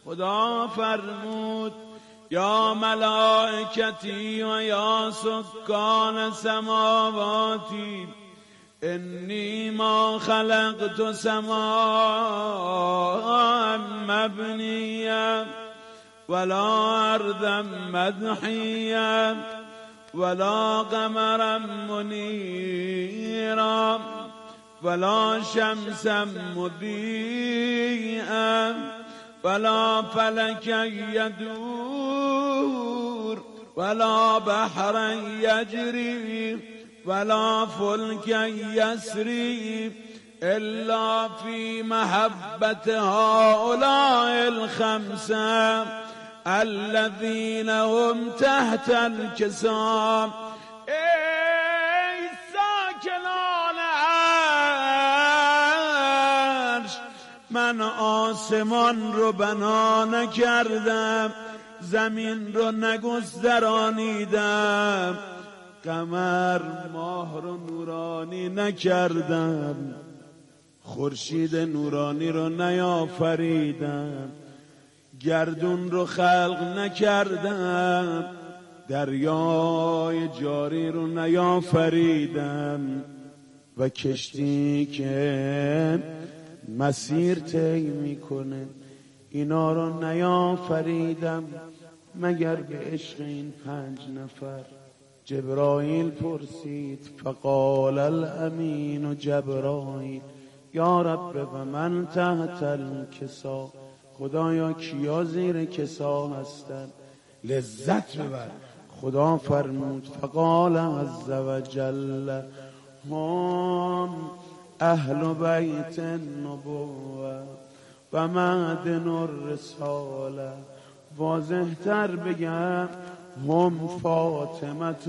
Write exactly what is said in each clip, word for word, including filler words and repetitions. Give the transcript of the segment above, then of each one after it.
خدا فرمود یا ملائکتی و یا سکان سماواتی انی ما خلقت سماء مبنیا ولا ارضا مدحیا ولا قمرا منیرا ولا شمسا مضیئا ولا فلكا يدور ولا بحرا يجري ولا فلكا يسري إلا في محبة هؤلاء الخمسة الذين هم تحت الكسام. ای ساکنان عرش، من آسمان رو بنا نکردم، زمین رو نگسترانیدم، قمر ماه رو نورانی نکردم، خورشید نورانی رو نیافریدم، گردون رو خلق نکردم، دریای جاری رو نیافریدم و کشتی که مسیر طی میکنه اینا رو نیافریدم مگر به عشق این پنج نفر. جبرائیل پرسید فقال الامین جبرائیل یا رب و من تحت الکسا، خدایا کیا زیر کسا هستن؟ لذت ببر. خدا فرمود فقال عز و جل هم اهل بیت النبوه و معدن الرساله. واضح تر بگم هم فاطمه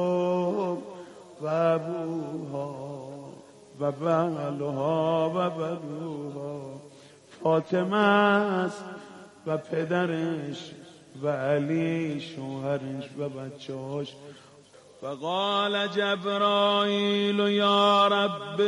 و ابوها و بلها و بلوها. فاطمه است و پدرش و علی شوهرش و بچه‌هاش. فقال جبرائیل یا رب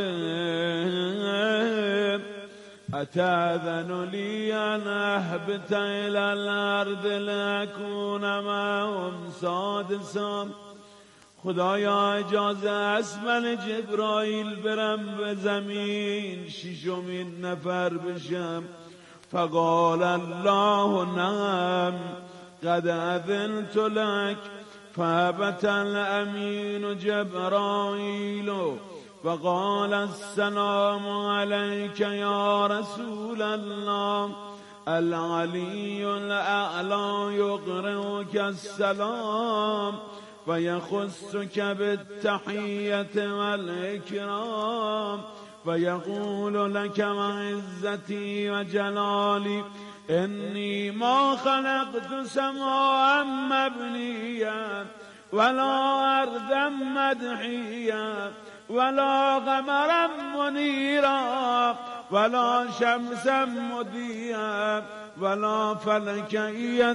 اتأذن لی ان اهبط الى الارض لأکون معهم سادسا. خدایا اجازه است من جبرائیل برم به زمین ششمین نفر بشم؟ فقال الله نعم قد اذنت لك. فهبط الامین جبرائیل وقال السلام عليك يا رسول الله العلي الأعلى يقرئك السلام ويخصك بالتحية والإكرام ويقول لك وعزتي وجلالي إني ما خلقت سماء مبنيا ولا أرضا مدحيا ولا قمرا منيرا ولا شمسا مضيئا ولا فلكا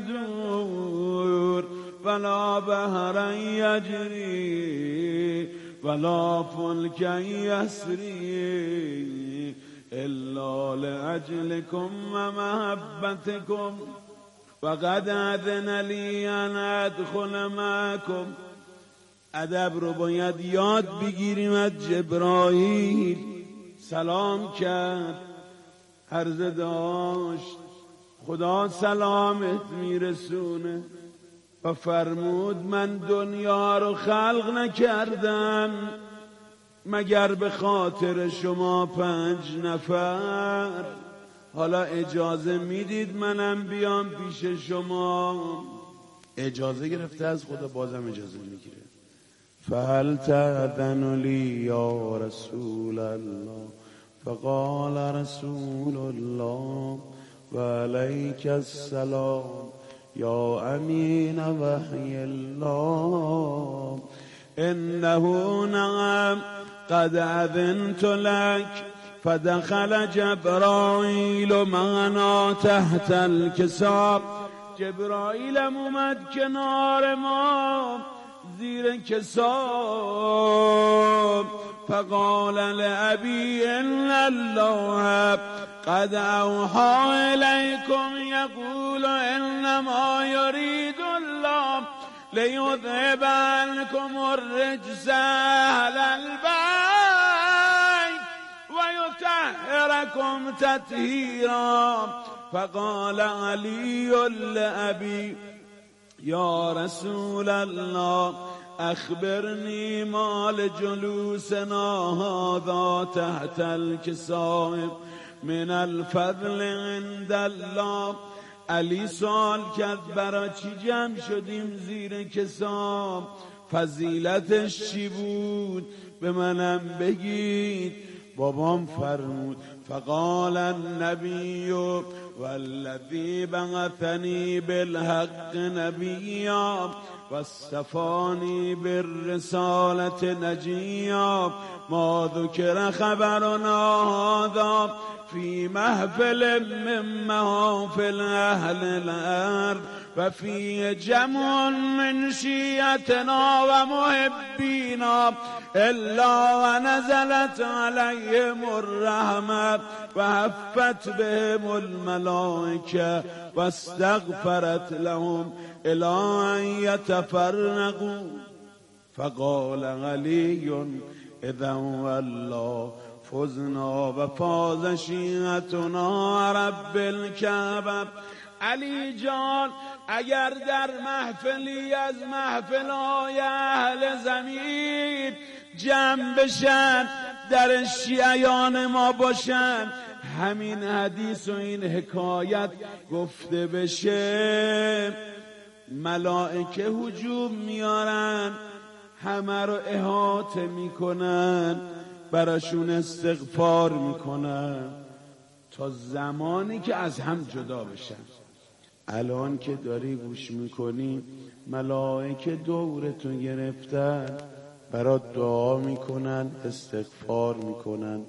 يدور ولا بحرا يجري ولا فلكا يسري إلا لأجلكم ومحبتكم وقد أذن لي أن أدخل معكم. ادب رو باید یاد بگیریم. از جبرائیل سلام کرد، عرضه داشت خدا سلامت میرسونه و فرمود من دنیا رو خلق نکردم مگر به خاطر شما پنج نفر. حالا اجازه میدید منم بیام پیش شما؟ اجازه گرفته از خدا، بازم اجازه میگیره. فهل تأذن لی یا رسول الله؟ فقال رسول الله و علیک السلام یا امین وحی الله انه نعم قد اذنت لك. فدخل جبرائیل معنا تحت الكساء. جبرائیل اومد کنار ما زیر کسا. فقال لأبي إن الله قد أوحى إليكم يقول إنما يريد الله ليذهب عنكم الرجس أهل البيت ويطهركم تطهيرا. فقال علي لأبي يا رسول الله أخبرني ما لجلوسنا هذا تحت الكساء من الفضل عند الله. علی سوال کرد برای چی جمع شدیم زیر کسا؟ فضیلتش چی بود؟ به منم بگید. بابام فرمود فقال النبی والذی بعثنی بالحق نبیا واصطفانی بالرسالة نجیا ما ذکر خبرنا هذا في محفل من محافل أهل الأرض وفي جمع من شيعتنا ومحبينا إلا ونزلت عليهم الرحمة وهفت بهم الملائكة واستغفرت لهم إلى أن يتفرقوا. فقال علي إذا والله فزنا و فاز شیعتنا رب الکعبه. علی جان اگر در محفلی از محفل‌های اهل زمین جمع بشن در شیعیان ما باشن همین حدیث و این حکایت گفته بشه ملائکه هجوم میارن همه رو احاطه میکنن براشون استغفار میکنن تا زمانی که از هم جدا بشن. الان که داری گوش میکنی ملائکه دورتون گرفتن برات دعا میکنن استغفار میکنن.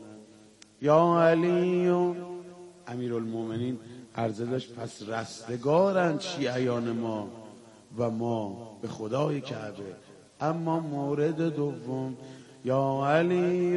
یا علی امیرالمومنین عرضه داشت پس رستگارن شیعیان ما و ما به خدای کعبه. اما مورد دوم یا علی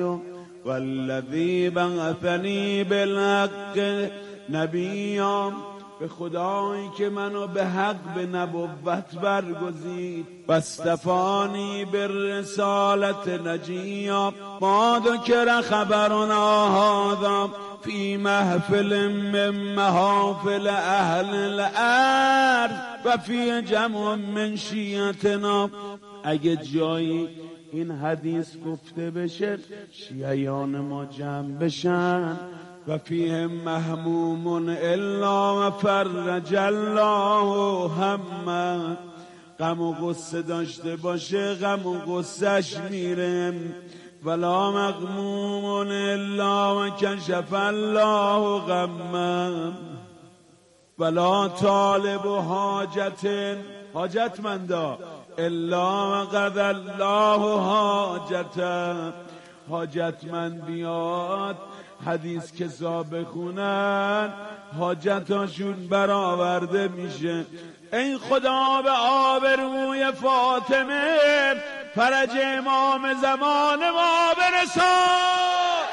والذی بعثنی بالحق نبیا به خدایی که منو به حق به نبوت برگزید واصطفانی بالرسالة نجیا ما ذکر خبرنا هذا فی محفل من محافل اهل الارض و فی جمع من شیعتنا. اگه جایی این حدیث گفته بشه شیعیان ما جمع بشن و فیهم محموم الا و فرج الله همه غم و غصه داشته باشه غم و غصهش میره ولا مغموم الا و کشف الله غمه ولا طالب حاجت حاجتمندا الا و قضى الله حاجته. حاجتمند بیاد حدیث کسا بخونن حاجتاشون برآورده میشه. ای خدا به آبروی فاطمه فرج امام زمان ما برسان.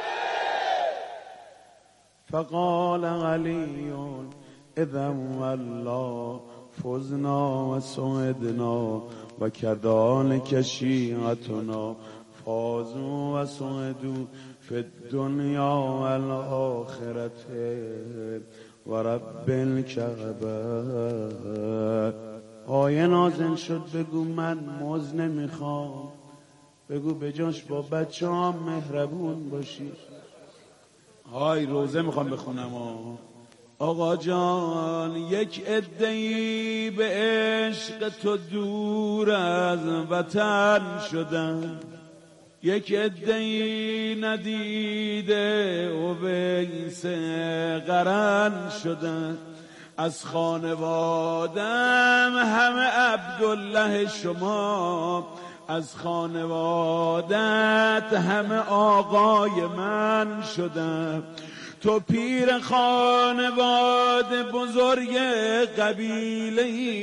فقال علی اذا والله فزنا و سعدنا و کذالک شیعتنا فازوا و سعدوا فی الدنیا و الاخرت و رب الکعبه. آیه نازل شد بگو من مزد نمیخوام، بگو بجاش با بچه هم مهربون باشی. های روزه میخوام بخونم آه. آقا جان یک عده‌ای به عشق تو دور از وطن شدن، یک عده‌ای ندیده اویس قرن شدن، از خانوادم همه عبدالله شما، از خانوادت همه آقای من شدم. تو پیر خانواده بزرگ قبیله‌ای،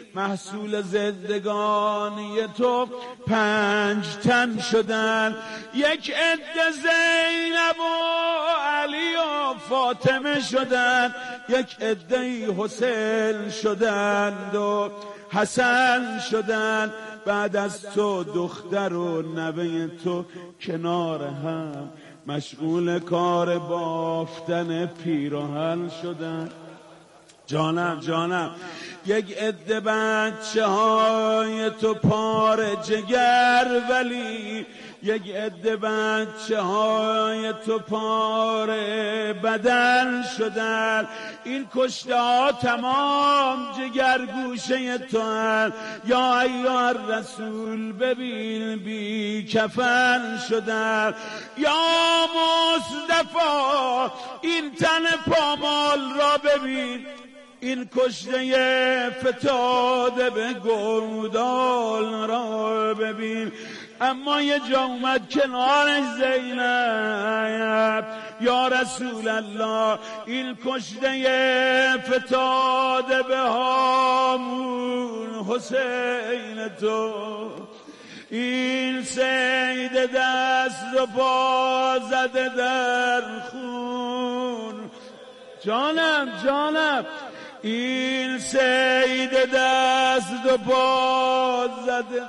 محصول زندگانی تو پنج تن شدن. یک عده زینب و علی و فاطمه شدن، یک عده حسین شدند و حسن شدند. بعد از تو دختر و نوه تو کنار هم مشغول کار بافتن پیراهن شدن. جانم جانم یک عده بچه های تو پاره جگر ولی، یک عده بچه های تو پاره بدن شدن. این کشته ها تمام جگر گوشه تو هن. یا ایها رسول ببین بی کفن شدن. یا مصطفی این تن پامال را ببین، این کشته فتاده به گودال را ببین. اما یه جا اومد کنارش زینب، یا رسول الله این کشته فتاده به هامون حسین تو، این سید دست و پا زده در خون. جانم جانم این سید دست و پا زده،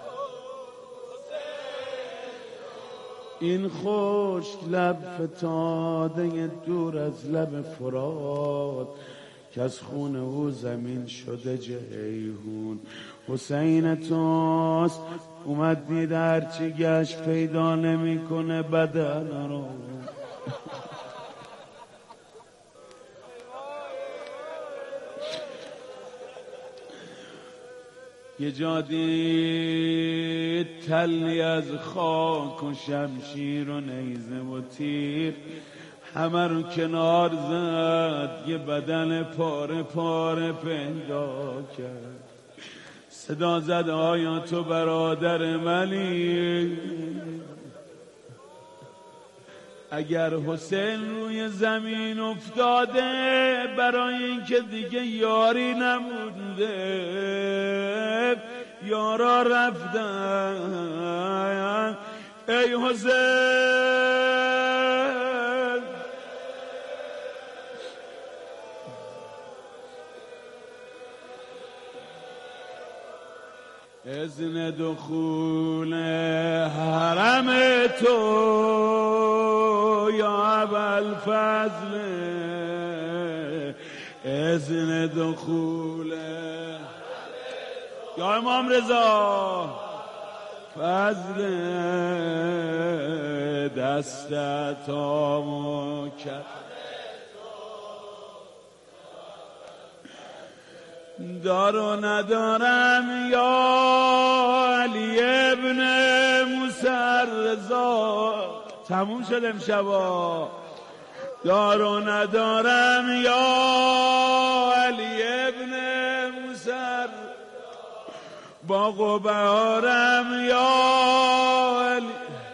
این خشک لب فتاده دور از لب فرات که از خون او زمین شده جیهون. حسین توست اومد دید هرچی گشت پیدا نمی کنه بدن رو. یه جا دید تلی از خاک و شمشیر و نیزه و تیر همه رو کنار زد، یه بدن پاره پاره پیدا کرد. صدا زد آیا تو برادر منی؟ اگر حسین روی زمین افتاده برای اینکه دیگه یاری نمونده، یارا رفتن. ای حسین اذن دخول حرم تو یا ابوالفضل، اذن دخول یا امام رضا، فضل دستت آمکن دارو ندارم یا علی ابن موسی رضا. تموم شد امشبا. دارو ندارم یا علی ابن موسی، باغ و بهارم یا علی.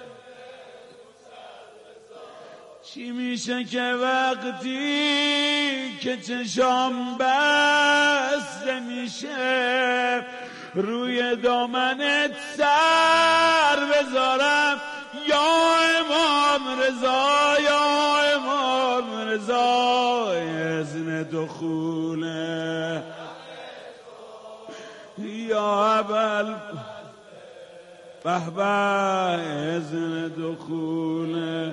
چی میشه که وقتی که چشام بسته میشه روی دامنت سر بذارم یا امام رضا، یا امام رضا، اذن دخوله یا ابل به به، اذن دخوله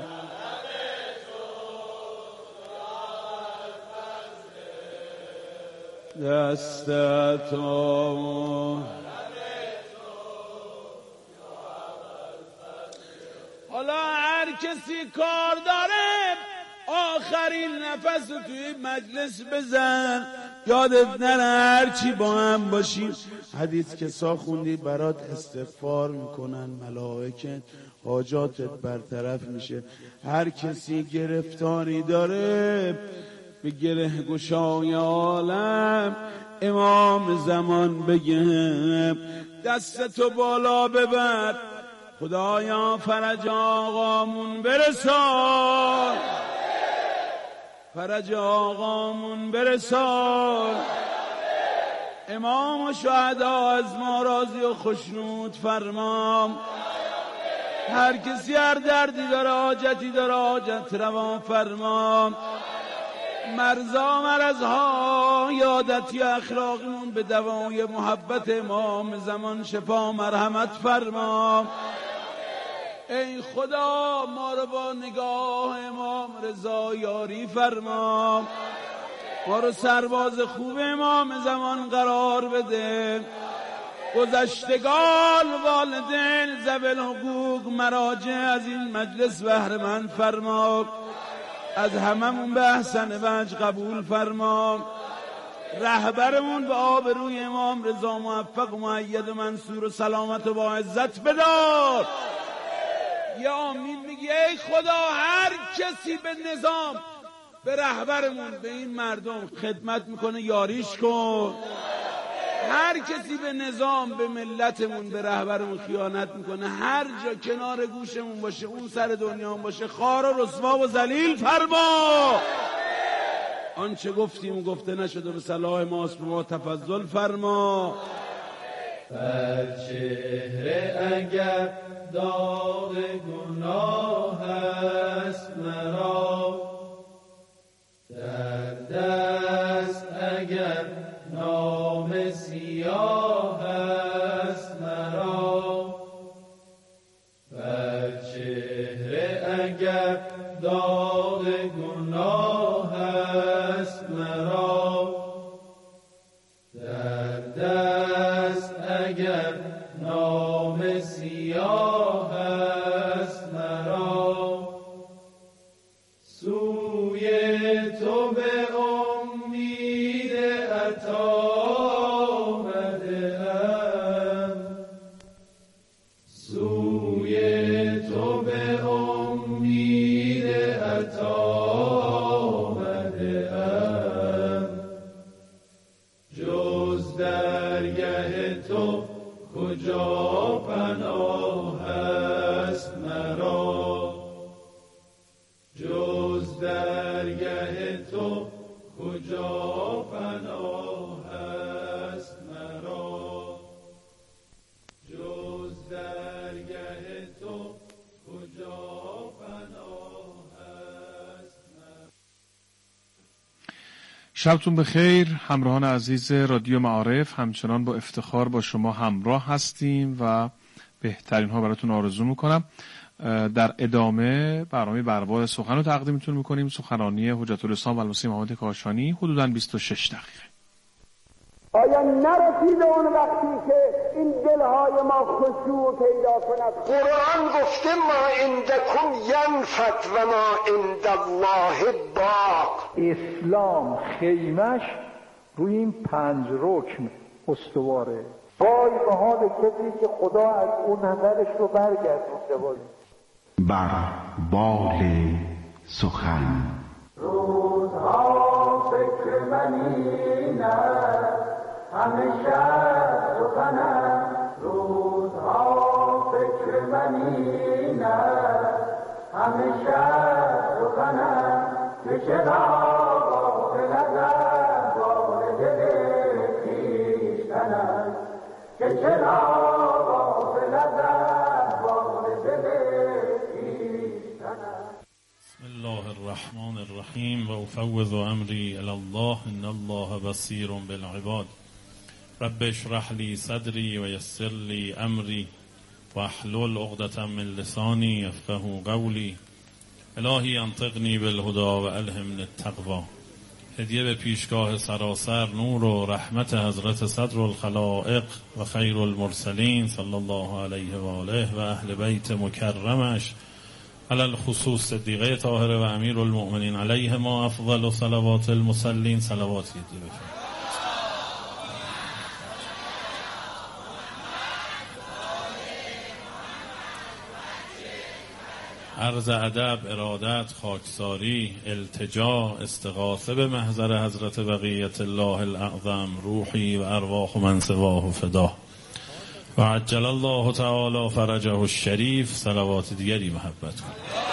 دستت آمون. حالا هر کسی کار داره آخرین نفس رو توی مجلس بزن، یادت نره هرچی با هم باشیم. حدیث که سا خوندی برات استغفار میکنن ملائکه، حاجاتت برطرف میشه. هر کسی گرفتاری داره به گره گشای عالم امام زمان بگه دستتو بالا ببر، خدایا فرج آقامون برسان، فرج آقامون برسان. امام و شهدا از ما راضی و خشنود فرما. هر کسی هر دردی داره حاجتی داره حاجت روا فرما. مرزا مرزها یادتی اخلاقیمون به دوای محبت امام زمان شفا مرحمت فرما. ای خدا ما رو با نگاه امام رضا یاری فرما. ما رو سرباز خوب امام زمان قرار بده. گذشتگان والدین ذوی الحقوق مراجع از این مجلس بهره مند فرما. از هممون به احسن وجه قبول فرما. رهبرمون به آبروی امام رضا موفق و مؤید و منصور و سلامت و با عزت بدار. یا آمین میگی ای خدا هر کسی به نظام به رهبرمون به این مردم خدمت میکنه یاریش کن. هر کسی به نظام به ملتمون به رهبرمون خیانت میکنه هر جا کنار گوشمون باشه اون سر دنیا باشه خار و رسوا و ذلیل فرما. آنچه گفتیم و گفته نشده به صلاح ماست به ما تفضل فرما. بر چهره اگر داغ گناه است مرا، در دست اگر نام سیاه است مرا، بر چهره اگر داغ گناه است مرا، در دست اگر نام سیاه است مرا، سوی تو به امید عطا آمده‌ام، سوی تو به امید عطا آمده‌ام، جز درگه تو کجا پناه است مرا، جز درگه تو کجا پناه است مرا، جز درگه تو کجا پناه است مرا. شبتون بخیر همراهان عزیز رادیو معارف. همچنان با افتخار با شما همراه هستیم و بهترین ها براتون آرزو میکنم. در ادامه برنامه برباد سخن رو تقدیمتون میکنیم. سخنرانی حجت الاسلام و المسیح محمد کاشانی حدوداً بیست و شش دقیقه. آیا نرسیده اون وقتی که این دلهای ما خشوع پیدا کند؟ قرآن گفته ما عندکم ینفد و ما عند الله باق. اسلام خیمش روی این پنج رکن استواره. وای به حال کسی که خدا از اون نظرش رو برگردونده باشه. بر بال سخن روزها فکر من این است همیشه سخن است، روزها فکر من این است همیشه سخن است، که چرا غافل از بال دل خویشتن است، که چرا غافل از بال دل خویشتن است. بسم الله الرحمن الرحیم و افوض امری الی الله ان الله بصیر بالعباد. رب اشرح لی صدری و یسر لی امری و احلل عقدة من لسانی یفقهوا قولی. الهی انطقنی بالهدی و الهمنی التقوی. هدیه به پیشگاه سراسر نور و رحمت حضرت صدر الخلائق و خیر المرسلین صلی الله علیه و آله و اهل بیت مکرمش علی الخصوص صدیقه طاهره و امیر المؤمنین علیه ما افضل و صلوات المصلین. صلواتی هدیه بفرمایید. عرض ادب، ارادت، خاکساری، التجا، استغاثه به محضر حضرت بقیت الله الاعظم روحی و ارواح من سواه فدا و عجل الله تعالی فرجه الشریف. صلوات دیگری محبت کنید.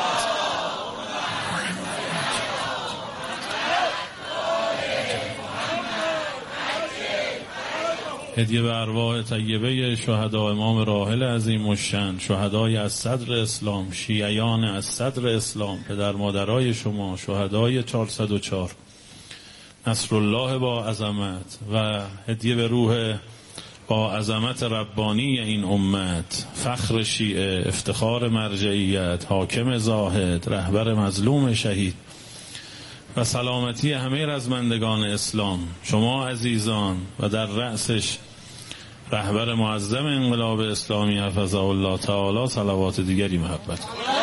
هدیه به ارواح طیبه شهدا امام راحل عظیم الشأن، شهدای از صدر اسلام، شیعیان از صدر اسلام، پدر مادرای شما، شهدای چهارصد و چهار، نصرالله با عظمت، و هدیه به روح با عظمت ربانی این امت، فخر شیعه، افتخار مرجعیت، حاکم زاهد، رهبر مظلوم شهید و سلامتی همه رزمندگان اسلام، شما عزیزان و در رأسش رهبر معظم انقلاب اسلامی حفظه الله تعالی، صلوات دیگری محبت کنید.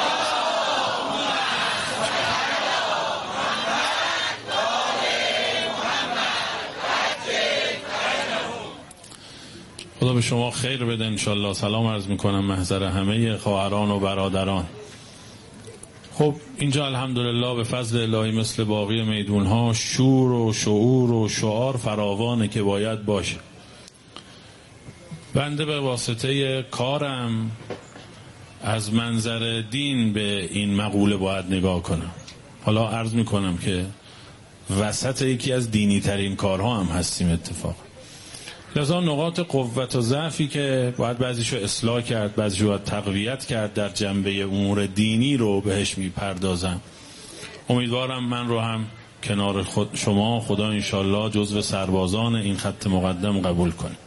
خدا به شما خیر بده انشالله. سلام عرض میکنم محضر همه خواهران و برادران. خب اینجا الحمدلله به فضل الهی مثل باقی میدونها شور و شعور و شعار فراوانه که باید باشه. بنده به واسطه کارم از منظر دین به این مقوله باید نگاه کنم. حالا عرض میکنم که وسط یکی از دینی ترین کارها هم هستیم اتفاق. لذا نقاط قوت و ضعفی که باید بعضیشو اصلاح کرد، بعضیشو باید تقویت کرد در جنبه امور دینی رو بهش میپردازم. امیدوارم من رو هم کنار خود شما خدا انشالله جزو سربازان این خط مقدم قبول کنه.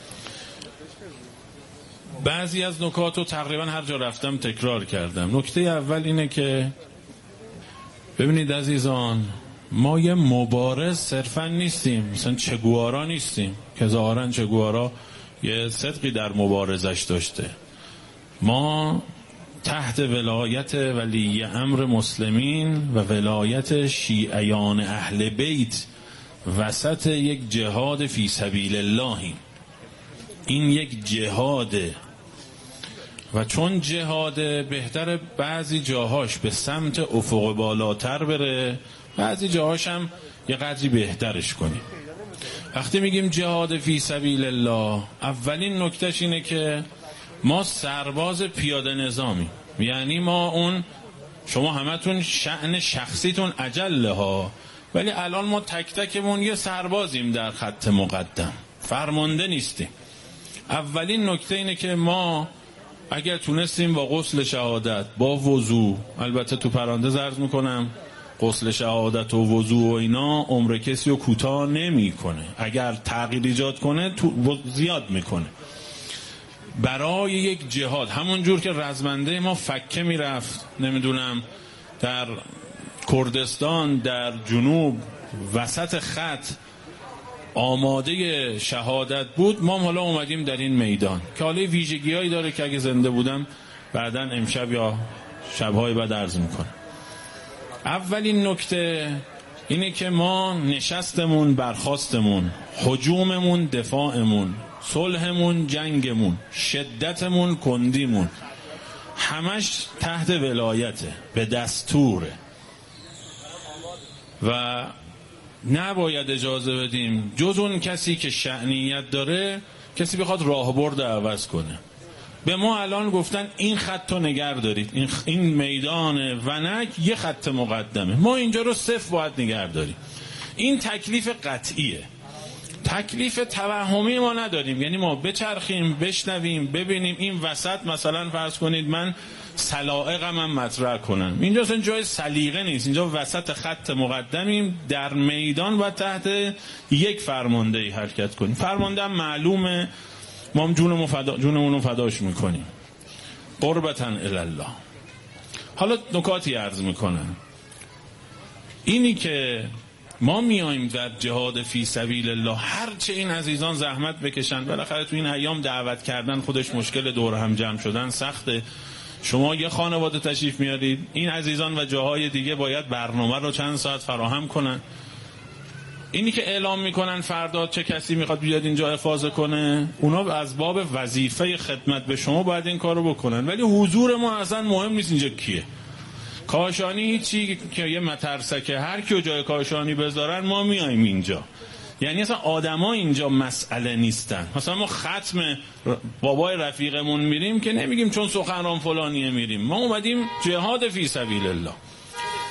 بعضی از نکات رو تقریبا هر جا رفتم تکرار کردم. نکته اول اینه که ببینید عزیزان، ما یه مبارز صرفا نیستیم، مثلا چگوارا نیستیم که ظاهرا چگوارا یه صدقی در مبارزش داشته. ما تحت ولایت ولی امر مسلمین و ولایت شیعیان اهل بیت وسط یک جهاد فی سبیل اللهیم. این یک جهاده و چون جهاده بهتره بعضی جاهاش به سمت افق بالاتر بره، بعضی جاهاش هم یه قدری بهترش کنیم. وقتی میگیم جهاد فی سبیل الله، اولین نکتهش اینه که ما سرباز پیاده نظامی، یعنی ما اون شما همتون شأن شخصیتون اجله ها، ولی الان ما تک تکمون یه سربازیم در خط مقدم، فرمانده نیستیم. اولین نکته اینه که ما اگر تونستیم با غسل شهادت، با وضو، البته تو پرانتز عرض میکنم غسل شهادت و وضو و اینا عمر کسی رو کوتاه نمیکنه، اگر تغییر ایجاد کنه تو زیاد میکنه. برای یک جهاد همون جور که رزمنده ما فکه میرفت نمیدونم در کردستان در جنوب وسط خط آماده شهادت بود، ما حالا اومدیم در این میدان که حالا ویژگی هایی داره که اگه زنده بودم بعداً امشب یا شبهای بعد عرض میکنم. اولین نکته اینه که ما نشستمون برخاستمون، هجوممون دفاعمون، صلحمون جنگمون، شدتمون کندیمون همش تحت ولایته، به دستوره و نباید اجازه بدیم جز اون کسی که شأنیت داره کسی بخواد راهبرد عوض کنه. به ما الان گفتن این خط رو نگر دارید، این, خ... این میدان ونک یه خط مقدمه، ما اینجا رو صفر باید نگر داریم. این تکلیف قطعیه، تکلیف توهمی ما نداریم. یعنی ما بچرخیم بشنویم ببینیم این وسط مثلا فرض کنید من سلائقم هم مطرح کنم، اینجا اصلا جای سلیقه نیست، اینجا وسط خط مقدمیم در میدان و تحت یک فرماندهی حرکت کنیم. فرمانده هم معلومه، ما هم جونمون فدا جونمون فداش میکنیم قربتاً الله. حالا نکاتی عرض میکنم. اینی که ما میایم در جهاد فی سبیل الله، هرچه این عزیزان زحمت بکشن، بالاخره تو این ایام دعوت کردن خودش مشکل، دور هم جمع شدن سخته. شما یه خانواده تشریف میارید، این عزیزان و جاهای دیگه باید برنامه رو چند ساعت فراهم کنن. اینی که اعلام میکنن فردا چه کسی میخواد بیاد اینجا افاضه کنه، اونا از باب وظیفه خدمت به شما باید این کارو بکنن، ولی حضور ما اصلا مهم نیست اینجا کیه. کاشانی هیچی که یه مترسکه، هر کیو جای کاشانی بذارن ما میایم اینجا. یعنی اصلا آدما اینجا مسئله نیستن. مثلا ما ختم بابای رفیقمون میریم که نمیگیم چون سخنران فلانیه میریم، ما اومدیم جهاد فی سبیل الله.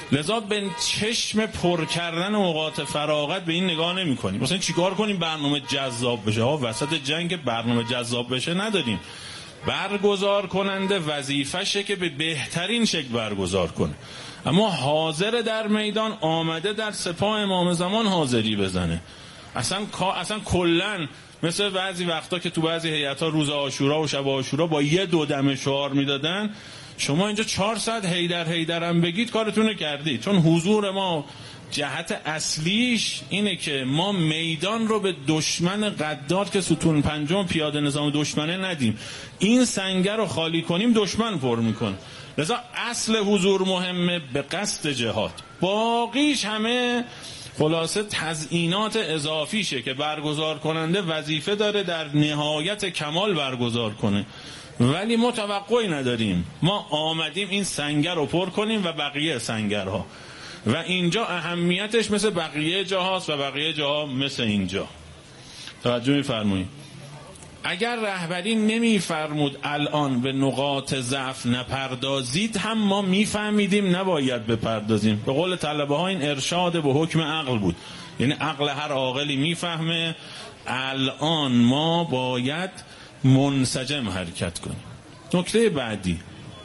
لذا به چشم پر کردن اوقات فراغت به این نگاه نمی کنیم. مثلا چیکار کنیم برنامه جذاب بشه؟ ها وسط جنگ برنامه جذاب بشه نداریم. برگزار کننده وظیفشه که به بهترین شکل برگزار کنه، اما حاضر در میدان آمده در سپاه امام زمان حاضری بزنه. اصلا اصلا کلن مثل بعضی وقتا که تو بعضی هیئت‌ها روز عاشورا و شب عاشورا با یه دو دمه شعار میدادن، شما اینجا چهارصد هیدر هیدرم بگید کارتون رو کردید. چون حضور ما جهت اصلیش اینه که ما میدان رو به دشمن غدار که ستون پنجم پیاده نظام دشمنه ندیم. این سنگر رو خالی کنیم دشمن پر میکنه. لذا اصل حضور مهمه به قصد جهاد، باقیش همه خلاصه تزیینات اضافیشه که برگزار کننده وظیفه داره در نهایت کمال برگزار کنه، ولی ما توقعی نداریم. ما آمدیم این سنگر رو پر کنیم و بقیه سنگرها، و اینجا اهمیتش مثل بقیه جاهاست و بقیه جاها مثل اینجا. توجه می‌فرمایید؟ اگر رهبری نمی‌فرمود الان به نقاط ضعف نپردازید، هم ما می‌فهمیدیم نباید بپردازیم. به قول طلبه ها این ارشاد به حکم عقل بود، یعنی عقل هر عاقلی می‌فهمه الان ما باید منسجم حرکت کنیم. نکته بعدی،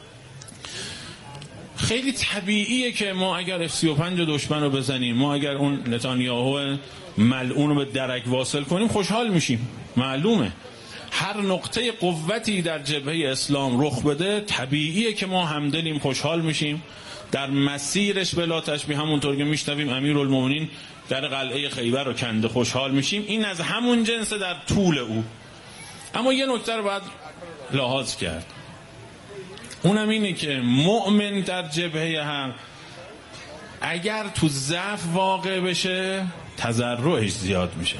خیلی طبیعیه که ما اگر اف سی و پنج دشمن رو بزنیم، ما اگر اون نتانیاهو ملعون رو به درک واصل کنیم خوشحال میشیم. معلومه هر نقطه قوتی در جبهه اسلام رخ بده طبیعیه که ما همدلیم، خوشحال میشیم. در مسیرش بلا تشبیه همونطور که میشنویم امیرالمومنین در قلعه خیبر رو کنده، خوشحال میشیم. این از همون جنسه در طول او. اما یه نکته رو باید لحاظ کرد، اونم اینه که مؤمن در جبهه حق اگر تو ضعف واقع بشه تضرعش زیاد میشه،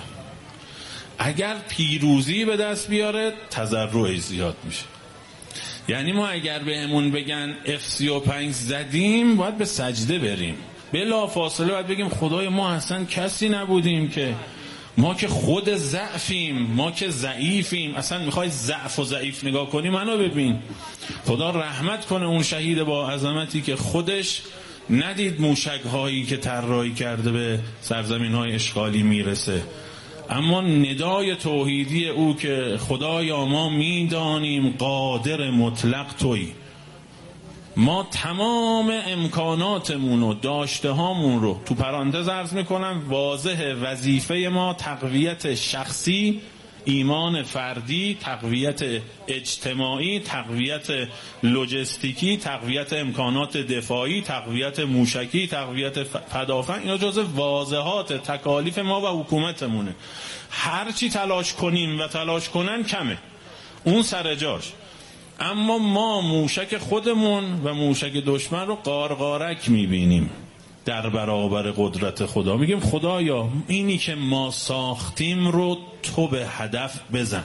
اگر پیروزی به دست بیاره تضرعش زیاد میشه. یعنی ما اگر بهمون بگن اف سی و پنج زدیم باید به سجده بریم، بلا فاصله باید بگیم خدای ما اصلا کسی نبودیم که، ما که خود ضعفیم، ما که ضعیفیم. اصلا میخوای ضعف و ضعیف نگاه کنی منو ببین. خدا رحمت کنه اون شهید با عظمتی که خودش ندید موشک هایی که طراحی کرده به سرزمین های اشغالی میرسه، اما ندای توحیدی او که خدایا ما میدانیم قادر مطلق تویی، ما تمام امکاناتمون و داشته هامون رو تو پرانتز عرض میکنم، واضح وظیفه ما تقویت شخصی، ایمان فردی، تقویت اجتماعی، تقویت لوجستیکی، تقویت امکانات دفاعی، تقویت موشکی، تقویت پدافند. اینا جزء واضحات تکالیف ما و حکومتمونه. هرچی تلاش کنیم و تلاش کنن کمه، اون سر جاش. اما ما موشک خودمون و موشک دشمن رو قارقارک میبینیم در برابر قدرت خدا. میگیم خدایا اینی که ما ساختیم رو تو به هدف بزن.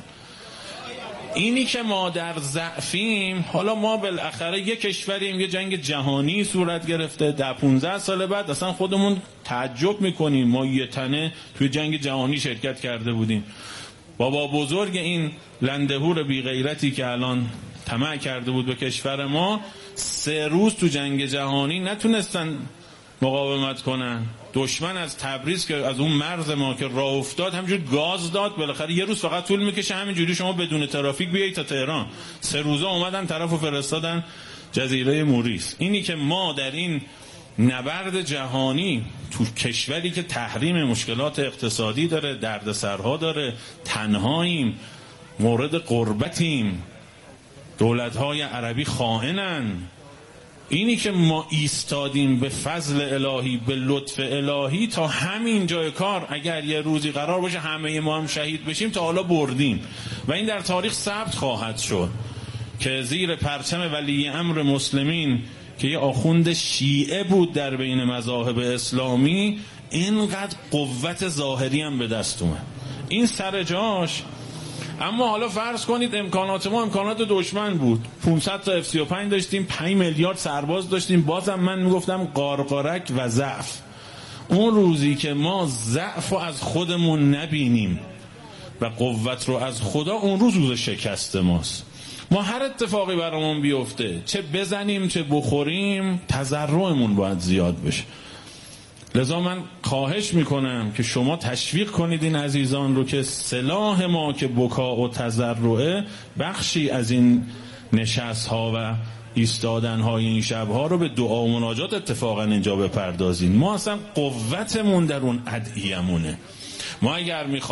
اینی که ما در ضعفیم، حالا ما بالاخره یک کشوریم، یه جنگ جهانی صورت گرفته، ده پونزده سال بعد اصلا خودمون تعجب میکنیم ما یه تنه توی جنگ جهانی شرکت کرده بودیم. بابا بزرگ این لندهور بی غیرتی که الان طمع کرده بود به کشور ما، سه روز تو جنگ جهانی نتونستن مقاومت کنن. دشمن از تبریز که از اون مرز ما که راه افتاد همینجور گاز داد، بالاخره یه روز فقط طول میکشه همینجوری شما بدون ترافیک بیایید تا تهران. سه روزه اومدن طرفو فرستادن جزیره موریس. اینی که ما در این نبرد جهانی تو کشوری که تحریم مشکلات اقتصادی داره، دردسرها داره، تنهاییم، مورد غربتیم، دولت‌های عربی خائنن، اینی که ما ایستادیم به فضل الهی، به لطف الهی تا همین جای کار. اگر یه روزی قرار باشه همه ما هم شهید بشیم تا حالا بردیم و این در تاریخ ثبت خواهد شد که زیر پرچم ولی امر مسلمین که یه آخوند شیعه بود در بین مذاهب اسلامی، اینقدر قوت ظاهری هم به دست اومد. این سر جاش. اما حالا فرض کنید امکانات ما امکانات دشمن بود، پانصد تا اف سی و پنج داشتیم، پنج میلیارد سرباز داشتیم، بازم من میگفتم قارقارک و ضعف. اون روزی که ما ضعف رو از خودمون نبینیم و قوت رو از خدا، اون روز روز شکست ماست. ما هر اتفاقی برامون بیفته، چه بزنیم چه بخوریم، تضرعمون باید زیاد بشه. لذا من خواهش میکنم که شما تشویق کنید این عزیزان رو که سلاح ما که بکا و تضرعه، بخشی از این نشست ها و ایستادن های این شب ها رو به دعا و مناجات اتفاقا اینجا بپردازین. ما اصلا قوتمون در اون ادعیمونه. ما اگر میخوایم